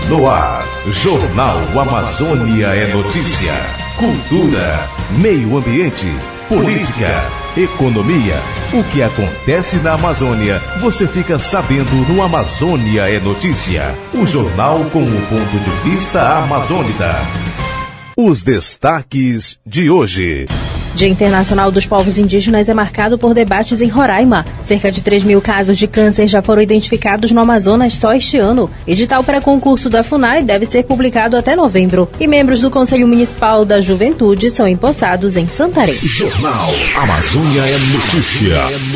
No ar, Jornal Amazônia é notícia. Cultura, meio ambiente, política, economia. O que acontece na Amazônia, você fica sabendo no Amazônia é notícia. O jornal com o ponto de vista amazônica. Os destaques de hoje. Dia Internacional dos Povos Indígenas é marcado por debates em Roraima. Cerca de 3.000 casos de câncer já foram identificados no Amazonas só este ano. Edital para concurso da FUNAI deve ser publicado até novembro. E membros do Conselho Municipal da Juventude são empossados em Santarém. Jornal Amazônia é notícia.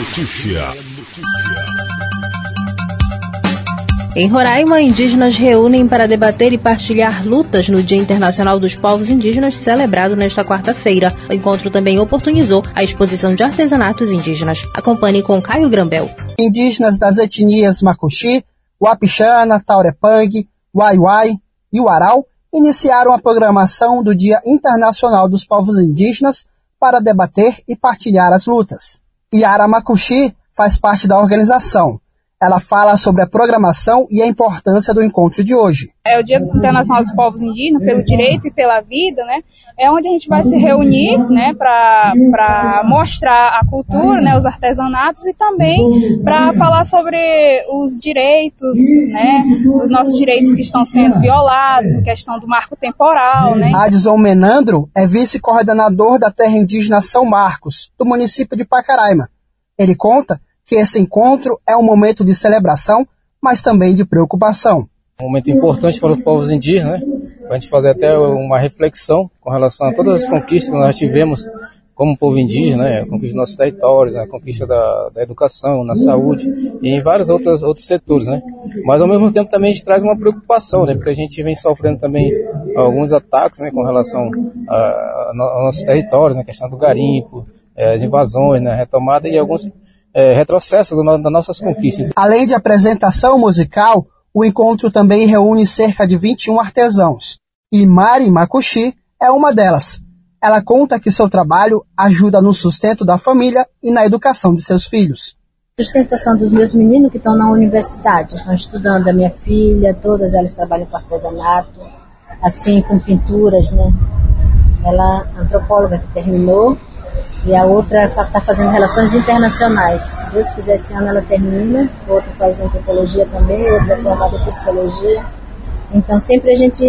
Em Roraima, indígenas reúnem para debater e partilhar lutas no Dia Internacional dos Povos Indígenas, celebrado nesta quarta-feira. O encontro também oportunizou a exposição de artesanatos indígenas. Acompanhe com Caio Grambel. Indígenas das etnias Macuxi, Wapixana, Taurepang, Waiwai e Uarau iniciaram a programação do Dia Internacional dos Povos Indígenas para debater e partilhar as lutas. Yara Macuxi faz parte da organização. Ela fala sobre a programação e a importância do encontro de hoje. É o Dia Internacional dos Povos Indígenas, pelo direito e pela vida, né? É onde a gente vai se reunir, né, para mostrar a cultura, né, os artesanatos e também para falar sobre os direitos, né, os nossos direitos que estão sendo violados, em questão do marco temporal, né? Adson Menandro é vice-coordenador da terra indígena São Marcos, do município de Pacaraima. Ele conta que esse encontro é um momento de celebração, mas também de preocupação. Um momento importante para os povos indígenas, né? Para a gente fazer até uma reflexão com relação a todas as conquistas que nós tivemos como povo indígena, né? A conquista dos nossos territórios, a conquista da educação, na saúde e em vários outros setores, né? Mas ao mesmo tempo também a gente traz uma preocupação, né? Porque a gente vem sofrendo também alguns ataques, né? Com relação aos nossos territórios, né? A questão do garimpo, as invasões, né? A retomada e alguns retrocesso das nossas conquistas. Além de apresentação musical, o encontro também reúne cerca de 21 artesãos. E Mari Macuxi é uma delas. Ela conta que seu trabalho ajuda no sustento da família e na educação de seus filhos. Sustentação dos meus meninos que estão na universidade, estão estudando, a minha filha, todas elas trabalham com artesanato, assim, com pinturas, né? Ela é antropóloga que terminou, e a outra está fazendo relações internacionais. Se Deus quiser, esse ano ela termina. Outra faz antropologia também, outra é formada em psicologia. Então sempre a gente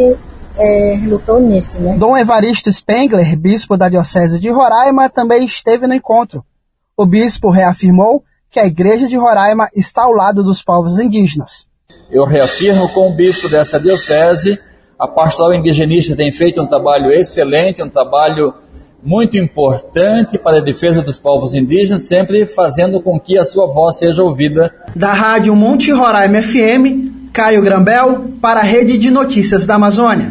lutou nisso, né? Dom Evaristo Spengler, bispo da Diocese de Roraima, também esteve no encontro. O bispo reafirmou que a Igreja de Roraima está ao lado dos povos indígenas. Eu reafirmo com o bispo dessa diocese, a pastoral indigenista tem feito um trabalho excelente, um trabalho muito importante para a defesa dos povos indígenas, sempre fazendo com que a sua voz seja ouvida. Da Rádio Monte Roraima FM, Caio Grambel, para a Rede de Notícias da Amazônia.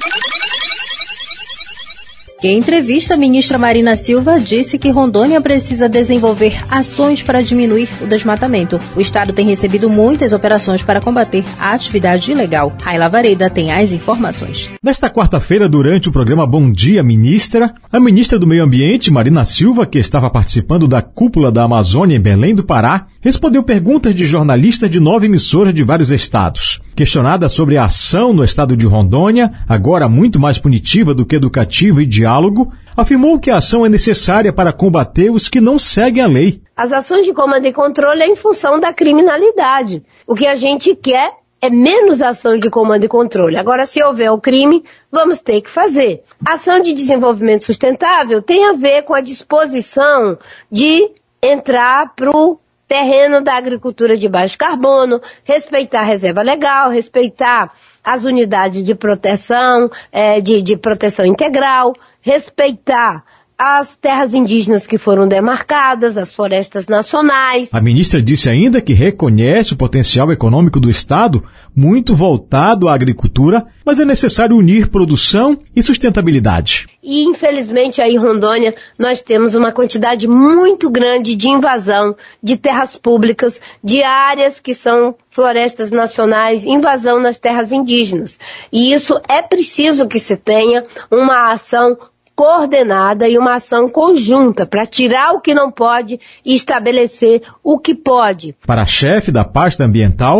Em entrevista, a ministra Marina Silva disse que Rondônia precisa desenvolver ações para diminuir o desmatamento. O estado tem recebido muitas operações para combater a atividade ilegal. Raila Vareda tem as informações. Nesta quarta-feira, durante o programa Bom Dia, Ministra, a ministra do Meio Ambiente, Marina Silva, que estava participando da Cúpula da Amazônia em Belém do Pará, respondeu perguntas de jornalistas de 9 emissoras de vários estados. Questionada sobre a ação no estado de Rondônia, agora muito mais punitiva do que educativa e diálogo, afirmou que a ação é necessária para combater os que não seguem a lei. As ações de comando e controle é em função da criminalidade. O que a gente quer é menos ação de comando e controle. Agora, se houver o crime, vamos ter que fazer. A ação de desenvolvimento sustentável tem a ver com a disposição de entrar para o terreno da agricultura de baixo carbono, respeitar a reserva legal, respeitar as unidades de proteção, de proteção integral, respeitar as terras indígenas que foram demarcadas, as florestas nacionais. A ministra disse ainda que reconhece o potencial econômico do estado, muito voltado à agricultura, mas é necessário unir produção e sustentabilidade. E, infelizmente, aí em Rondônia, nós temos uma quantidade muito grande de invasão de terras públicas, de áreas que são florestas nacionais, invasão nas terras indígenas. E isso é preciso que se tenha uma ação coordenada e uma ação conjunta para tirar o que não pode e estabelecer o que pode. Para a chefe da pasta ambiental,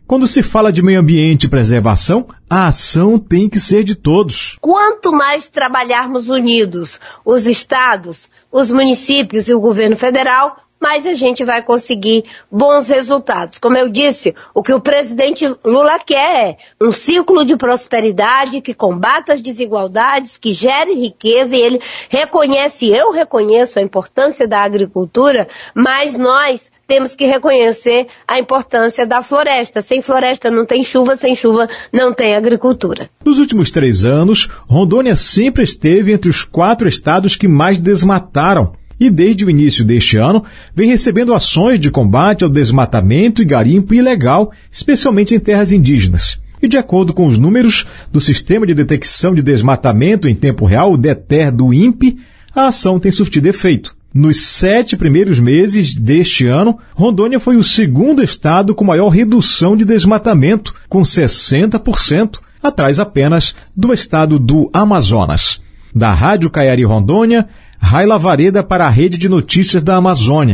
Quando se fala de meio ambiente e preservação, a ação tem que ser de todos. Quanto mais trabalharmos unidos, os estados, os municípios e o governo federal, mais a gente vai conseguir bons resultados. Como eu disse, o que o presidente Lula quer é um ciclo de prosperidade que combata as desigualdades, que gere riqueza, e ele reconhece, eu reconheço a importância da agricultura, mas nós temos que reconhecer a importância da floresta. Sem floresta não tem chuva, sem chuva não tem agricultura. Nos últimos 3 anos, Rondônia sempre esteve entre os 4 estados que mais desmataram. E desde o início deste ano, vem recebendo ações de combate ao desmatamento e garimpo ilegal, especialmente em terras indígenas. E de acordo com os números do Sistema de Detecção de Desmatamento em Tempo Real, o DETER do INPE, a ação tem surtido efeito. Nos 7 primeiros meses deste ano, Rondônia foi o segundo estado com maior redução de desmatamento, com 60%, atrás apenas do estado do Amazonas. Da Rádio Caiari Rondônia, Raila Vareda para a Rede de Notícias da Amazônia.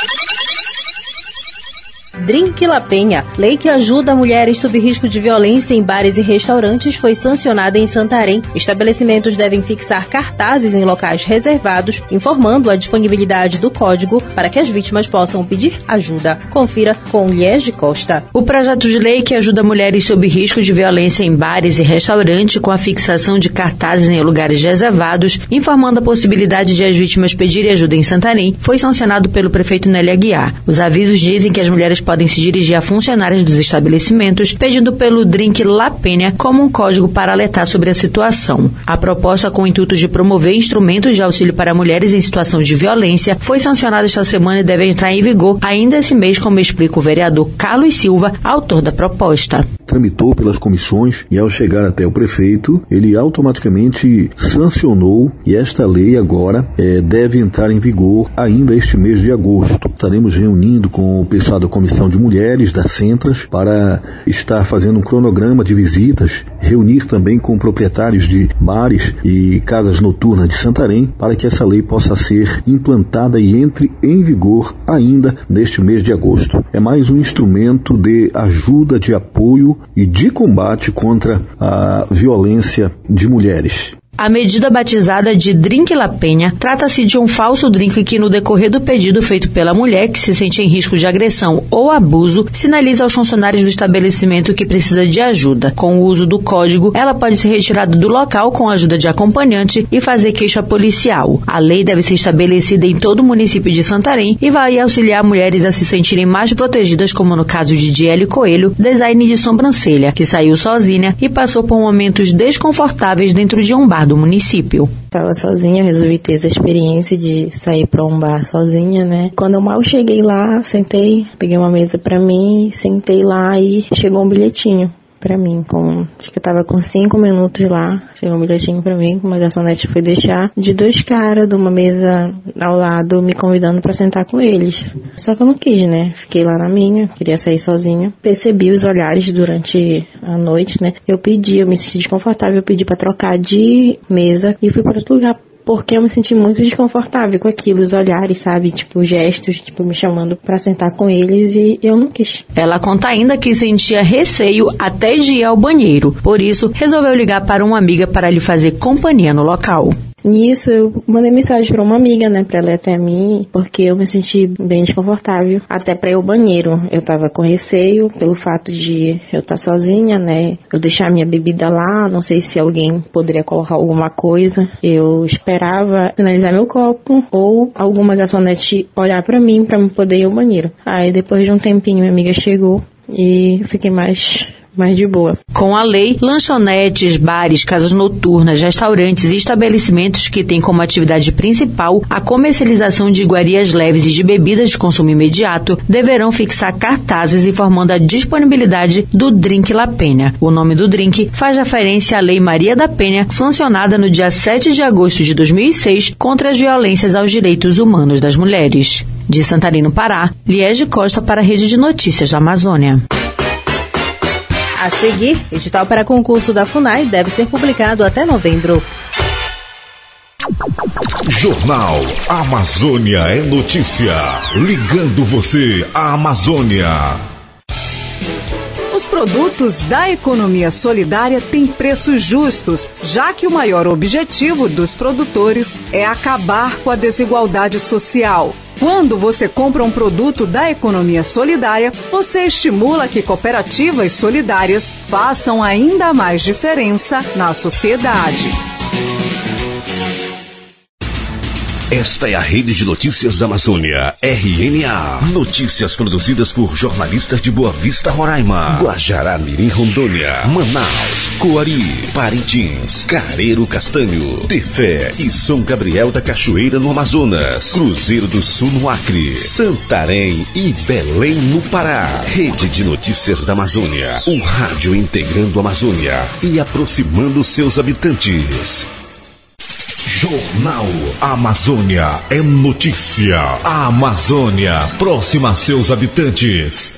Drink La Penha, lei que ajuda mulheres sob risco de violência em bares e restaurantes, foi sancionada em Santarém. Estabelecimentos devem fixar cartazes em locais reservados, informando a disponibilidade do código para que as vítimas possam pedir ajuda. Confira com Liege Costa. O projeto de lei que ajuda mulheres sob risco de violência em bares e restaurantes com a fixação de cartazes em lugares reservados, informando a possibilidade de as vítimas pedirem ajuda em Santarém, foi sancionado pelo prefeito Nélio Aguiar. Os avisos dizem que as mulheres podem se dirigir a funcionários dos estabelecimentos pedindo pelo Drink La Penha como um código para alertar sobre a situação. A proposta, com o intuito de promover instrumentos de auxílio para mulheres em situação de violência, foi sancionada esta semana e deve entrar em vigor ainda esse mês, como explica o vereador Carlos Silva, autor da proposta. Tramitou pelas comissões e, ao chegar até o prefeito, ele automaticamente sancionou, e esta lei agora deve entrar em vigor ainda este mês de agosto. Estaremos reunindo com o pessoal da Comissão de Mulheres da Centras para estar fazendo um cronograma de visitas, reunir também com proprietários de bares e casas noturnas de Santarém para que essa lei possa ser implantada e entre em vigor ainda neste mês de agosto. É mais um instrumento de ajuda, de apoio e de combate contra a violência de mulheres. A medida batizada de Drink La Penha trata-se de um falso drink que, no decorrer do pedido feito pela mulher que se sente em risco de agressão ou abuso, sinaliza aos funcionários do estabelecimento que precisa de ajuda. Com o uso do código, ela pode ser retirada do local com a ajuda de acompanhante e fazer queixa policial. A lei deve ser estabelecida em todo o município de Santarém e vai auxiliar mulheres a se sentirem mais protegidas, como no caso de Diele Coelho, design de sobrancelha, que saiu sozinha e passou por momentos desconfortáveis dentro de um bar do município. Estava sozinha, resolvi ter essa experiência de sair para um bar sozinha, né? Quando eu mal cheguei lá, sentei, peguei uma mesa para mim, sentei lá e chegou um bilhetinho pra mim, acho que eu tava com 5 minutos lá, chegou um bilhetinho pra mim, uma garçonete foi deixar, de 2 caras de uma mesa ao lado, me convidando pra sentar com eles. Só que eu não quis, né? Fiquei lá na minha, queria sair sozinha. Percebi os olhares durante a noite, né? Eu me senti desconfortável, eu pedi pra trocar de mesa e fui pra outro lugar. Porque eu me senti muito desconfortável com aquilo, os olhares, sabe? Gestos, me chamando pra sentar com eles e eu não quis. Ela conta ainda que sentia receio até de ir ao banheiro. Por isso, resolveu ligar para uma amiga para lhe fazer companhia no local. Nisso, eu mandei mensagem pra uma amiga, né, pra ela ir até mim, porque eu me senti bem desconfortável. Até pra ir ao banheiro, eu tava com receio, pelo fato de eu estar sozinha, né, eu deixar minha bebida lá, não sei se alguém poderia colocar alguma coisa. Eu esperava finalizar meu copo, ou alguma garçonete olhar pra mim poder ir ao banheiro. Aí, depois de um tempinho, minha amiga chegou e fiquei mais de boa. Com a lei, lanchonetes, bares, casas noturnas, restaurantes e estabelecimentos que têm como atividade principal a comercialização de iguarias leves e de bebidas de consumo imediato deverão fixar cartazes informando a disponibilidade do Drink La Penha. O nome do drink faz referência à Lei Maria da Penha, sancionada no dia 7 de agosto de 2006 contra as violências aos direitos humanos das mulheres. De Santarém, no Pará, Liege Costa para a Rede de Notícias da Amazônia. A seguir, edital para concurso da FUNAI deve ser publicado até novembro. Jornal Amazônia é notícia. Ligando você à Amazônia. Os produtos da economia solidária têm preços justos, já que o maior objetivo dos produtores é acabar com a desigualdade social. Quando você compra um produto da economia solidária, você estimula que cooperativas solidárias façam ainda mais diferença na sociedade. Esta é a Rede de Notícias da Amazônia, RNA. Notícias produzidas por jornalistas de Boa Vista, Roraima, Guajará-Mirim, Rondônia, Manaus, Coari, Parintins, Careiro Castanho, Tefé e São Gabriel da Cachoeira, no Amazonas, Cruzeiro do Sul, no Acre, Santarém e Belém, no Pará. Rede de Notícias da Amazônia, um rádio integrando a Amazônia e aproximando seus habitantes. Jornal Amazônia é notícia. A Amazônia, próxima a seus habitantes.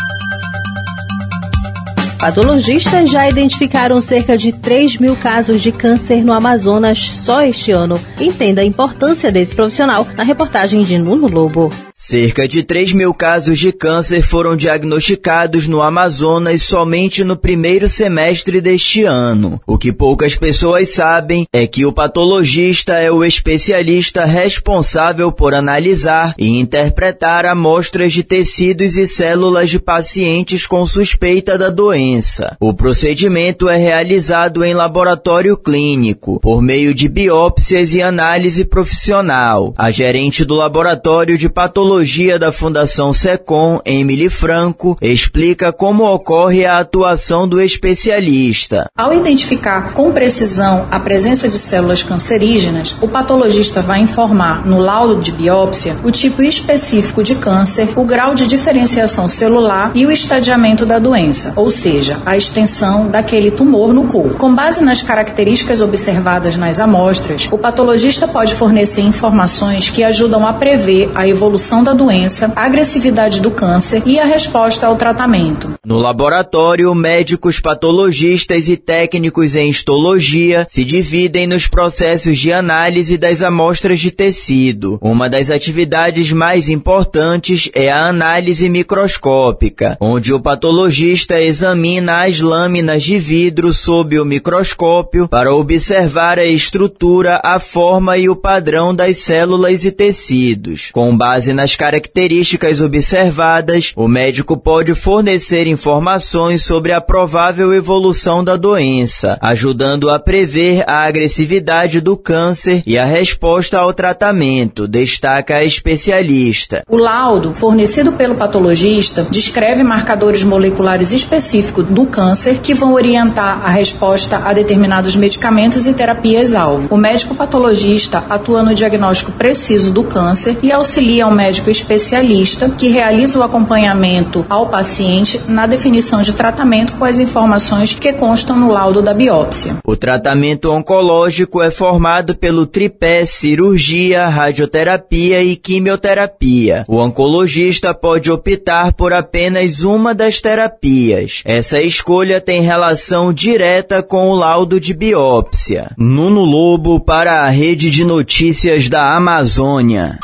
Patologistas já identificaram cerca de 3.000 casos de câncer no Amazonas só este ano. Entenda a importância desse profissional na reportagem de Nuno Lobo. Cerca de 3.000 casos de câncer foram diagnosticados no Amazonas somente no primeiro semestre deste ano. O que poucas pessoas sabem é que o patologista é o especialista responsável por analisar e interpretar amostras de tecidos e células de pacientes com suspeita da doença. O procedimento é realizado em laboratório clínico, por meio de biópsias e análise profissional. A gerente do laboratório de patologia da Fundação SECOM, Emily Franco, explica como ocorre a atuação do especialista. Ao identificar com precisão a presença de células cancerígenas, o patologista vai informar no laudo de biópsia o tipo específico de câncer, o grau de diferenciação celular e o estadiamento da doença, ou seja, a extensão daquele tumor no corpo. Com base nas características observadas nas amostras, o patologista pode fornecer informações que ajudam a prever a evolução da doença, a agressividade do câncer e a resposta ao tratamento. No laboratório, médicos patologistas e técnicos em histologia se dividem nos processos de análise das amostras de tecido. Uma das atividades mais importantes é a análise microscópica, onde o patologista examina as lâminas de vidro sob o microscópio para observar a estrutura, a forma e o padrão das células e tecidos. Com base nas características observadas, o médico pode fornecer informações sobre a provável evolução da doença, ajudando a prever a agressividade do câncer e a resposta ao tratamento, destaca a especialista. O laudo, fornecido pelo patologista, descreve marcadores moleculares específicos do câncer que vão orientar a resposta a determinados medicamentos e terapias-alvo. O médico patologista atua no diagnóstico preciso do câncer e auxilia o médico especialista que realiza o acompanhamento ao paciente na definição de tratamento com as informações que constam no laudo da biópsia. O tratamento oncológico é formado pelo tripé cirurgia, radioterapia e quimioterapia. O oncologista pode optar por apenas uma das terapias. Essa escolha tem relação direta com o laudo de biópsia. Nuno Lobo para a Rede de Notícias da Amazônia.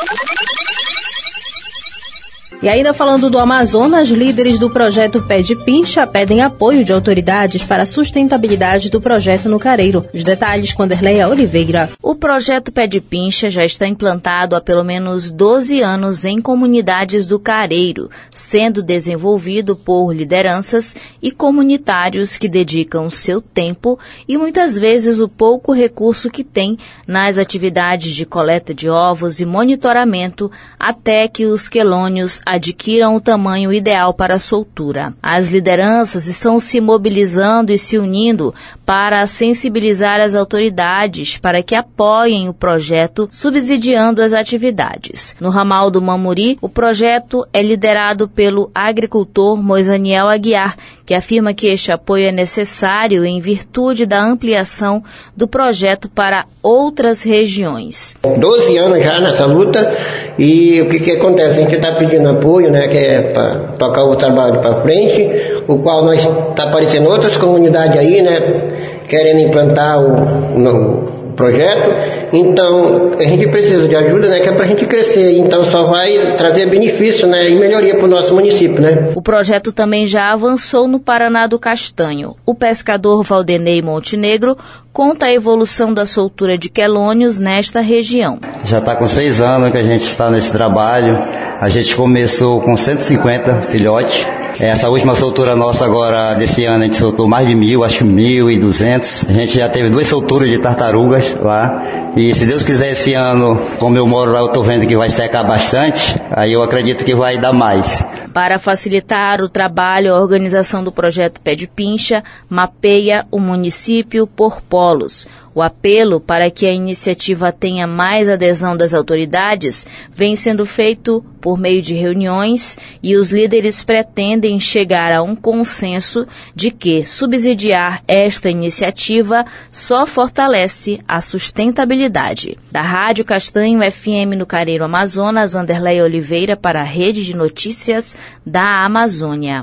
E ainda falando do Amazonas, líderes do projeto Pé de Pincha pedem apoio de autoridades para a sustentabilidade do projeto no Careiro. Os detalhes com Derleia Oliveira. O projeto Pé de Pincha já está implantado há pelo menos 12 anos em comunidades do Careiro, sendo desenvolvido por lideranças e comunitários que dedicam seu tempo e muitas vezes o pouco recurso que têm nas atividades de coleta de ovos e monitoramento até que os quelônios adquiram o tamanho ideal para a soltura. As lideranças estão se mobilizando e se unindo para sensibilizar as autoridades para que apoiem o projeto, subsidiando as atividades. No ramal do Mamuri, o projeto é liderado pelo agricultor Moisaniel Aguiar, que afirma que este apoio é necessário em virtude da ampliação do projeto para outras regiões. 12 anos já nessa luta, e o que acontece? A gente está pedindo apoio, né, que é para tocar o trabalho para frente, o qual nós está aparecendo outras comunidades aí, né, querendo implantar projeto, então a gente precisa de ajuda, né, que é para a gente crescer, então só vai trazer benefício, né, e melhoria para o nosso município, né. O projeto também já avançou no Paraná do Castanho. O pescador Valdenei Montenegro conta a evolução da soltura de quelônios nesta região. Já está com 6 anos que a gente está nesse trabalho. A gente começou com 150 filhotes. Essa última soltura nossa agora, desse ano, a gente soltou mais de 1.000, acho que 1.200. A gente já teve 2 solturas de tartarugas lá. E se Deus quiser, esse ano, como eu moro lá, eu estou vendo que vai secar bastante. Aí eu acredito que vai dar mais. Para facilitar o trabalho, a organização do projeto Pé de Pincha mapeia o município por polos. O apelo para que a iniciativa tenha mais adesão das autoridades vem sendo feito por meio de reuniões e os líderes pretendem chegar a um consenso de que subsidiar esta iniciativa só fortalece a sustentabilidade. Da Rádio Castanho FM no Careiro Amazonas, Anderleia Oliveira para a Rede de Notícias da Amazônia.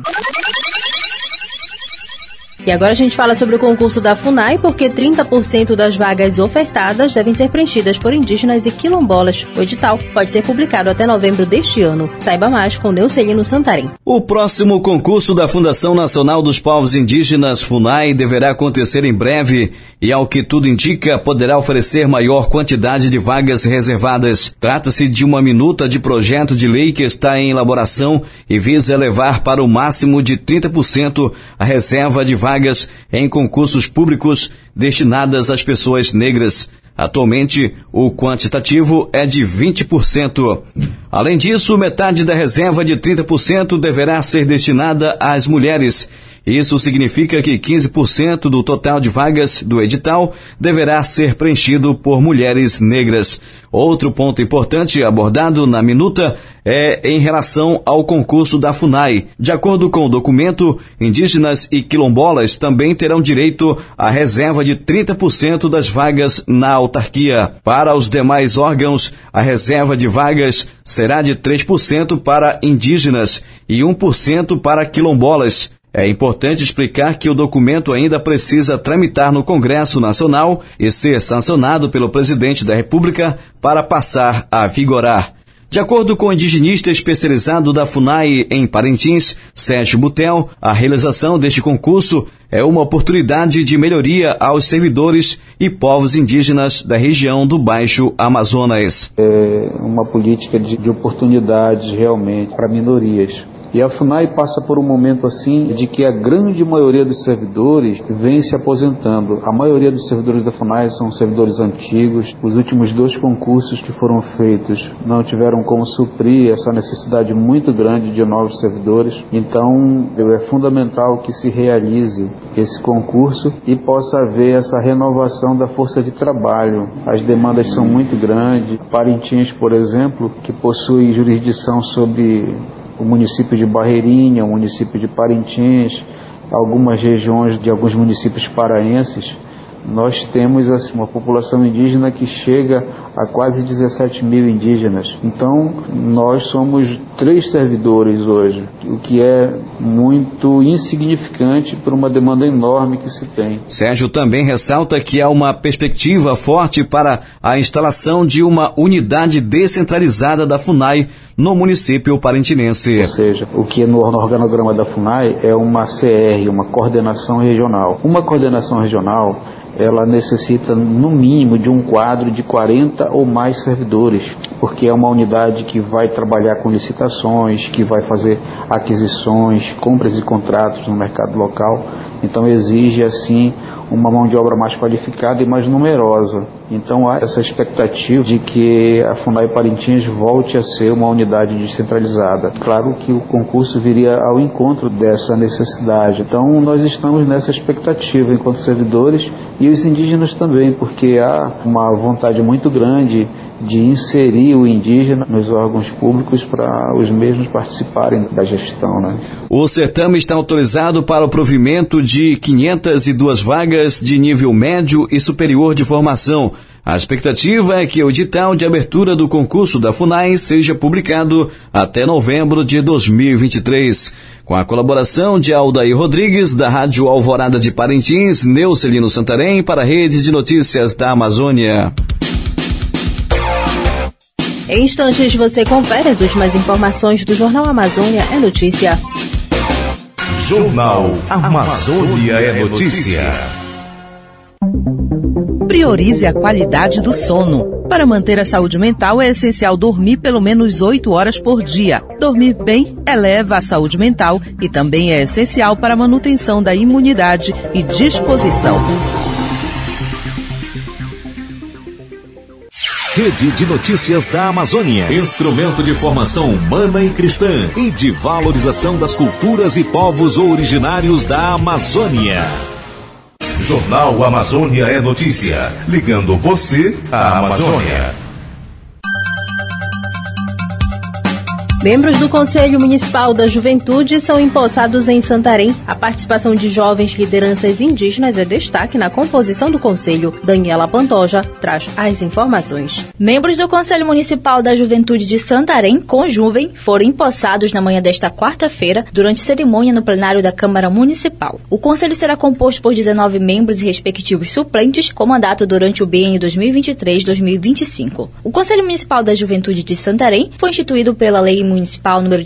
E agora a gente fala sobre o concurso da FUNAI, porque 30% das vagas ofertadas devem ser preenchidas por indígenas e quilombolas. O edital pode ser publicado até novembro deste ano. Saiba mais com Neucelino Santarém. O próximo concurso da Fundação Nacional dos Povos Indígenas, FUNAI, deverá acontecer em breve e, ao que tudo indica, poderá oferecer maior quantidade de vagas reservadas. Trata-se de uma minuta de projeto de lei que está em elaboração e visa elevar para o máximo de 30% a reserva de vagas em concursos públicos destinadas às pessoas negras. Atualmente, o quantitativo é de 20%. Além disso, metade da reserva de 30% deverá ser destinada às mulheres. Isso significa que 15% do total de vagas do edital deverá ser preenchido por mulheres negras. Outro ponto importante abordado na minuta é em relação ao concurso da FUNAI. De acordo com o documento, indígenas e quilombolas também terão direito à reserva de 30% das vagas na autarquia. Para os demais órgãos, a reserva de vagas será de 3% para indígenas e 1% para quilombolas. É importante explicar que o documento ainda precisa tramitar no Congresso Nacional e ser sancionado pelo presidente da República para passar a vigorar. De acordo com o indigenista especializado da FUNAI em Parintins, Sérgio Butel, a realização deste concurso é uma oportunidade de melhoria aos servidores e povos indígenas da região do Baixo Amazonas. É uma política de oportunidades realmente para minorias. E a FUNAI passa por um momento assim de que a grande maioria dos servidores vem se aposentando. A maioria dos servidores da FUNAI são servidores antigos. Os últimos 2 concursos que foram feitos não tiveram como suprir essa necessidade muito grande de novos servidores. Então é fundamental que se realize esse concurso e possa haver essa renovação da força de trabalho. As demandas são muito grandes. Parintins, por exemplo, que possui jurisdição sobre o município de Barreirinha, o município de Parintins, algumas regiões de alguns municípios paraenses, nós temos assim, uma população indígena que chega a quase 17 mil indígenas. Então, nós somos 3 servidores hoje, o que é muito insignificante por uma demanda enorme que se tem. Sérgio também ressalta que há uma perspectiva forte para a instalação de uma unidade descentralizada da FUNAI no município parintinense. Ou seja, o que no organograma da FUNAI é uma CR, uma coordenação regional. Uma coordenação regional, ela necessita no mínimo de um quadro de 40 ou mais servidores, porque é uma unidade que vai trabalhar com licitações, que vai fazer aquisições, compras e contratos no mercado local. Então exige assim uma mão de obra mais qualificada e mais numerosa. Então há essa expectativa de que a FUNAI Parintins volte a ser uma unidade descentralizada. Claro que o concurso viria ao encontro dessa necessidade. Então nós estamos nessa expectativa enquanto servidores e os indígenas também, porque há uma vontade muito grande de inserir o indígena nos órgãos públicos para os mesmos participarem da gestão, né? O certame está autorizado para o provimento de 502 vagas de nível médio e superior de formação. A expectativa é que o edital de abertura do concurso da FUNAI seja publicado até novembro de 2023. Com a colaboração de Aldair Rodrigues, da Rádio Alvorada de Parintins, Neucelino Santarém, para a Rede de Notícias da Amazônia. Em instantes você confere as últimas informações do Jornal Amazônia é Notícia. Jornal Amazônia é Notícia. Priorize a qualidade do sono. Para manter a saúde mental é essencial dormir pelo menos 8 horas por dia. Dormir bem eleva a saúde mental e também é essencial para a manutenção da imunidade e disposição. Rede de Notícias da Amazônia. Instrumento de formação humana e cristã e de valorização das culturas e povos originários da Amazônia. Jornal Amazônia é Notícia. Ligando você à Amazônia. Membros do Conselho Municipal da Juventude são empossados em Santarém. A participação de jovens lideranças indígenas é destaque na composição do Conselho. Daniela Pantoja traz as informações. Membros do Conselho Municipal da Juventude de Santarém, Conjuvem, foram empossados na manhã desta quarta-feira durante cerimônia no plenário da Câmara Municipal. O Conselho será composto por 19 membros e respectivos suplentes, com mandato durante o biênio 2023-2025. O Conselho Municipal da Juventude de Santarém foi instituído pela Lei Municipal número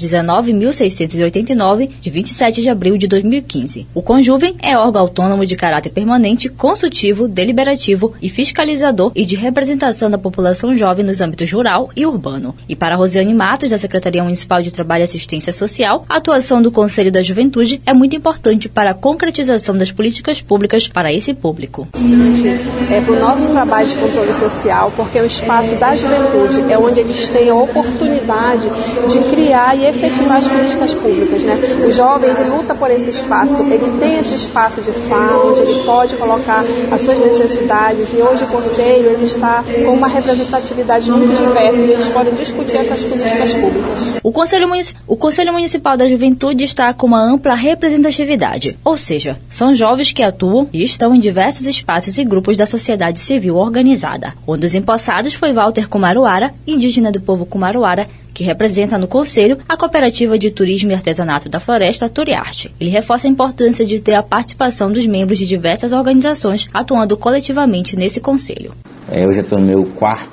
19.689, de 27 de abril de 2015. O Conjuvem é órgão autônomo de caráter permanente, consultivo, deliberativo e fiscalizador e de representação da população jovem nos âmbitos rural e urbano. E para Rosiane Matos, da Secretaria Municipal de Trabalho e Assistência Social, a atuação do Conselho da Juventude é muito importante para a concretização das políticas públicas para esse público. Para o nosso trabalho de controle social, porque é o espaço da juventude, é onde eles têm a oportunidade de criar e efetivar as políticas públicas, né? O jovem, ele luta por esse espaço, ele tem esse espaço de fala, onde ele pode colocar as suas necessidades, e hoje o Conselho, ele está com uma representatividade muito diversa, onde eles podem discutir essas políticas públicas. O Conselho Municipal da Juventude está com uma ampla representatividade, ou seja, são jovens que atuam e estão em diversos espaços e grupos da sociedade civil organizada. Um dos empossados foi Walter Kumaruara, indígena do povo Kumaruara, que representa no Conselho a Cooperativa de Turismo e Artesanato da Floresta, Turiarte. Ele reforça a importância de ter a participação dos membros de diversas organizações atuando coletivamente nesse Conselho. Eu já estou no meu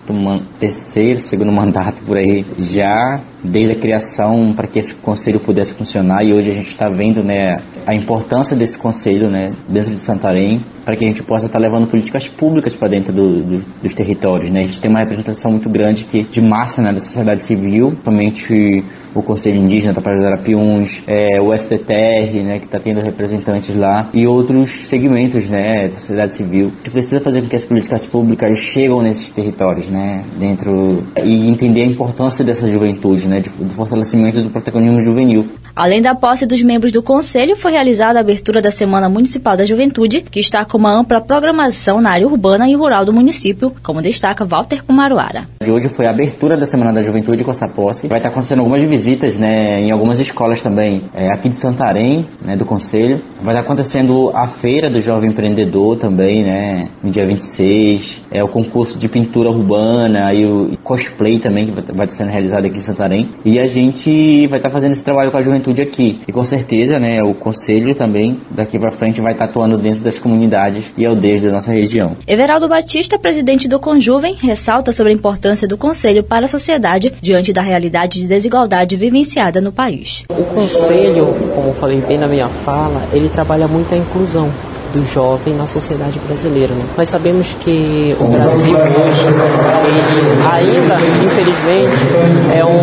segundo mandato por aí, já desde a criação para que esse conselho pudesse funcionar, e hoje a gente está vendo, né, a importância desse conselho, né, dentro de Santarém, para que a gente possa estar levando políticas públicas para dentro dos territórios, né. A gente tem uma representação muito grande de massa, né, da sociedade civil, principalmente o Conselho Indígena Tapajós Arapiuns, o STTR, né, que está tendo representantes lá, e outros segmentos, né, da sociedade civil. A gente precisa fazer com que as políticas públicas cheguem nesses territórios, né, dentro, e entender a importância dessa juventude, né, do fortalecimento do protagonismo juvenil. Além da posse dos membros do Conselho, foi realizada a abertura da Semana Municipal da Juventude, que está com uma ampla programação na área urbana e rural do município, como destaca Walter Kumaruara. Hoje foi a abertura da Semana da Juventude com essa posse. Vai estar acontecendo algumas visitas, né, em algumas escolas também, aqui de Santarém, né, do Conselho. Vai estar acontecendo a Feira do Jovem Empreendedor também, né, no dia 26. O concurso de pintura urbana e o cosplay também, que vai estar sendo realizado aqui em Santarém. E a gente vai estar fazendo esse trabalho com a juventude aqui. E com certeza, né, o Conselho também, daqui para frente, vai estar atuando dentro das comunidades e aldeias da nossa região. Everaldo Batista, presidente do Conjuvem, ressalta sobre a importância do Conselho para a sociedade diante da realidade de desigualdade vivenciada no país. O Conselho, como falei bem na minha fala, ele trabalha muito a inclusão do jovem na sociedade brasileira, né? Nós sabemos que o Brasil hoje, ele ainda, infelizmente, é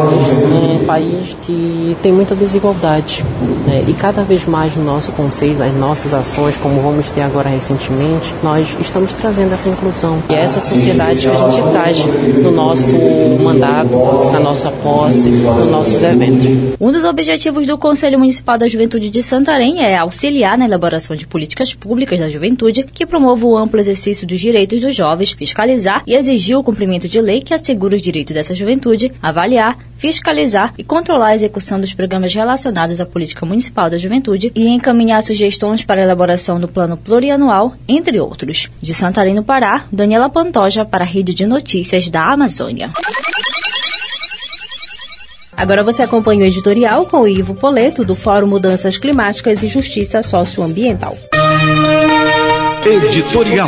um país que tem muita desigualdade, né? E cada vez mais no nosso conselho, nas nossas ações, como vamos ter agora recentemente, nós estamos trazendo essa inclusão. E é essa sociedade que a gente traz no nosso mandato, na nossa posse, nos nossos eventos. Um dos objetivos do Conselho Municipal da Juventude de Santarém é auxiliar na elaboração de políticas públicas da juventude que promovam o amplo exercício dos direitos dos jovens, fiscalizar e exigir o cumprimento de lei que assegura os direitos dessa juventude, avaliar, fiscalizar e controlar a execução dos programas relacionados à política municipal da juventude e encaminhar sugestões para a elaboração do plano plurianual, entre outros. De Santarém, no Pará, Daniela Pantoja para a Rede de Notícias da Amazônia. Agora você acompanha o editorial com o Ivo Poleto, do Fórum Mudanças Climáticas e Justiça Socioambiental. Editorial.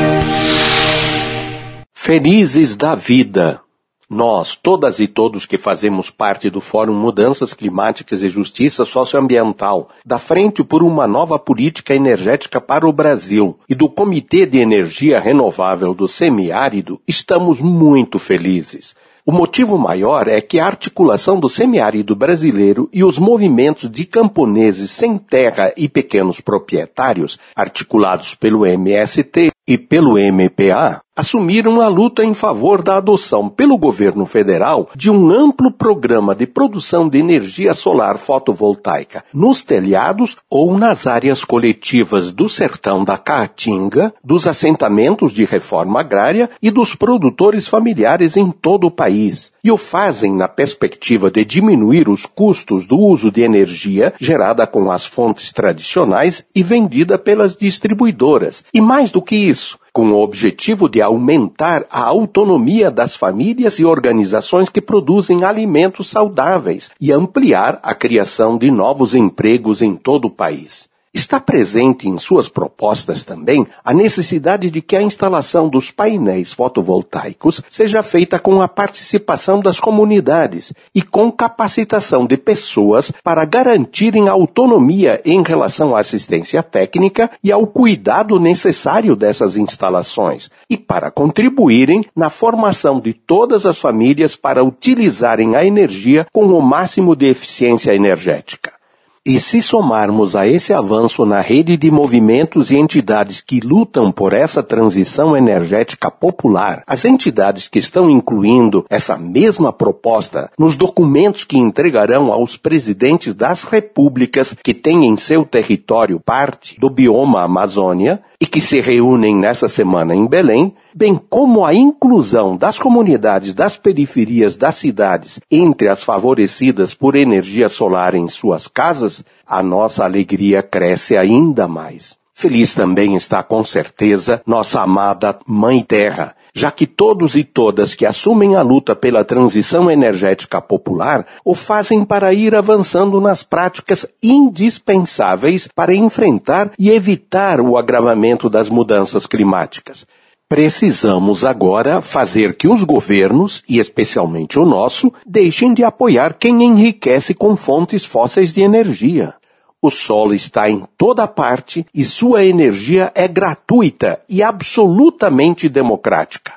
Felizes da vida. Nós, todas e todos que fazemos parte do Fórum Mudanças Climáticas e Justiça Socioambiental, da Frente por uma Nova Política Energética para o Brasil e do Comitê de Energia Renovável do Semiárido, estamos muito felizes. O motivo maior é que a articulação do semiárido brasileiro e os movimentos de camponeses sem terra e pequenos proprietários, articulados pelo MST e pelo MPA, assumiram a luta em favor da adoção pelo governo federal de um amplo programa de produção de energia solar fotovoltaica nos telhados ou nas áreas coletivas do sertão da Caatinga, dos assentamentos de reforma agrária e dos produtores familiares em todo o país. E o fazem na perspectiva de diminuir os custos do uso de energia gerada com as fontes tradicionais e vendida pelas distribuidoras. E mais do que isso, com o objetivo de aumentar a autonomia das famílias e organizações que produzem alimentos saudáveis e ampliar a criação de novos empregos em todo o país. Está presente em suas propostas também a necessidade de que a instalação dos painéis fotovoltaicos seja feita com a participação das comunidades e com capacitação de pessoas para garantirem autonomia em relação à assistência técnica e ao cuidado necessário dessas instalações, e para contribuírem na formação de todas as famílias para utilizarem a energia com o máximo de eficiência energética. E se somarmos a esse avanço na rede de movimentos e entidades que lutam por essa transição energética popular, as entidades que estão incluindo essa mesma proposta nos documentos que entregarão aos presidentes das repúblicas que têm em seu território parte do bioma Amazônia e que se reúnem nessa semana em Belém, bem como a inclusão das comunidades das periferias das cidades entre as favorecidas por energia solar em suas casas, a nossa alegria cresce ainda mais. Feliz também está com certeza nossa amada Mãe Terra, já que todos e todas que assumem a luta pela transição energética popular o fazem para ir avançando nas práticas indispensáveis para enfrentar e evitar o agravamento das mudanças climáticas. Precisamos agora fazer que os governos, e especialmente o nosso, deixem de apoiar quem enriquece com fontes fósseis de energia. O sol está em toda parte e sua energia é gratuita e absolutamente democrática.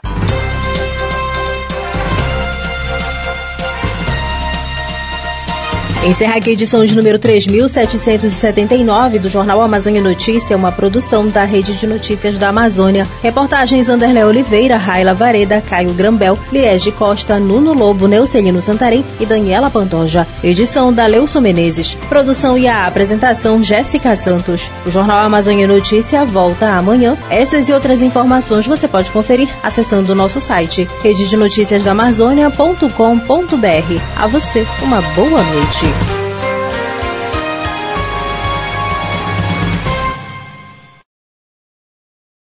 Encerra aqui a edição de número 3.779 do Jornal Amazônia Notícia, uma produção da Rede de Notícias da Amazônia. Reportagens Anderlé Oliveira, Raila Vareda, Caio Grambel, Liege Costa, Nuno Lobo, Neucelino Santarém e Daniela Pantoja. Edição da Leuson Menezes. Produção e a apresentação Jéssica Santos. O Jornal Amazônia Notícia volta amanhã. Essas e outras informações você pode conferir acessando o nosso site rededenoticiasdaamazônia.com.br. A você, uma boa noite.